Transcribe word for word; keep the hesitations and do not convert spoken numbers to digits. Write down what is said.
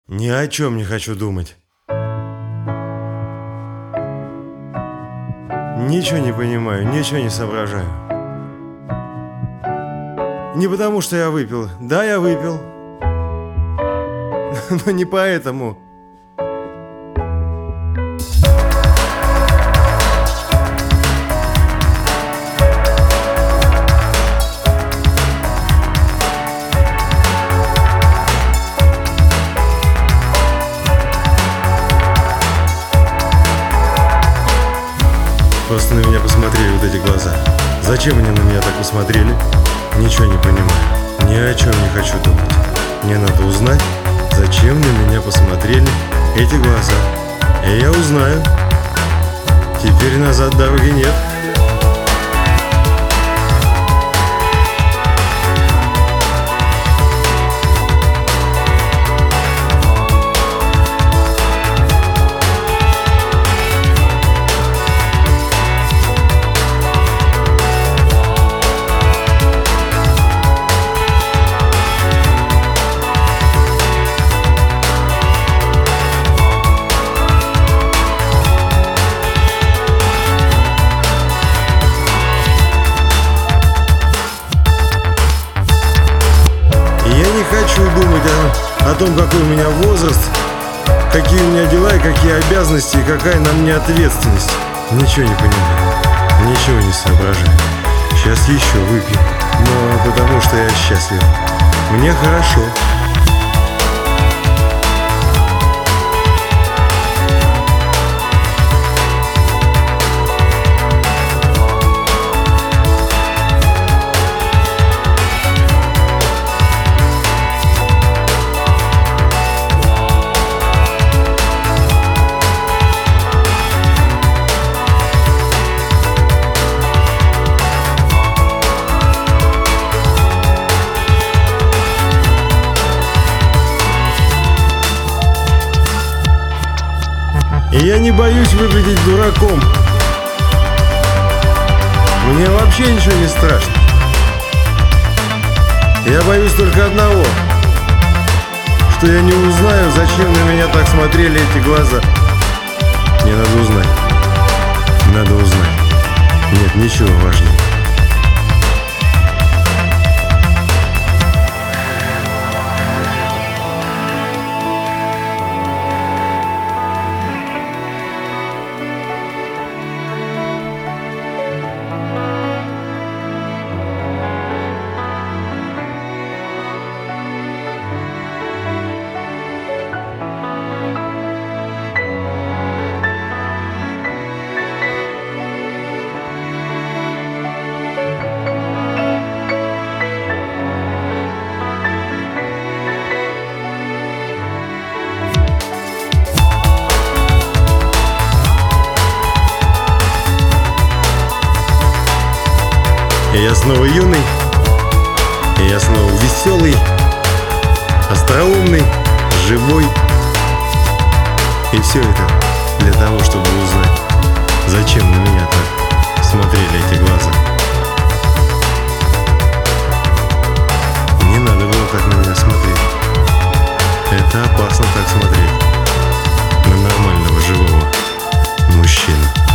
Ни о чем не хочу думать. Ничего не понимаю, ничего не соображаю. Не потому, что я выпил. Да, я выпил. Но не поэтому. Просто на меня посмотрели вот эти глаза. Зачем они на меня так посмотрели? Ничего не понимаю. Ни о чем не хочу думать. Мне надо узнать, зачем на меня посмотрели эти глаза. И я узнаю. Теперь назад дороги нет. Не хочу думать о, о том, какой у меня возраст, какие у меня дела и какие обязанности, и какая на мне ответственность. Ничего не понимаю, ничего не соображаю. Сейчас еще выпью, но потому что я счастлив. Мне хорошо. И я не боюсь выглядеть дураком. Мне вообще ничего не страшно. Я боюсь только одного, что я не узнаю, зачем на меня так смотрели эти глаза. Мне надо узнать. Надо узнать. Нет ничего важнее. И я снова юный, и я снова веселый, остроумный, живой. И все это для того, чтобы узнать, зачем на меня так смотрели эти глаза. Не надо было так на меня смотреть. Это опасно так смотреть на нормального живого мужчину.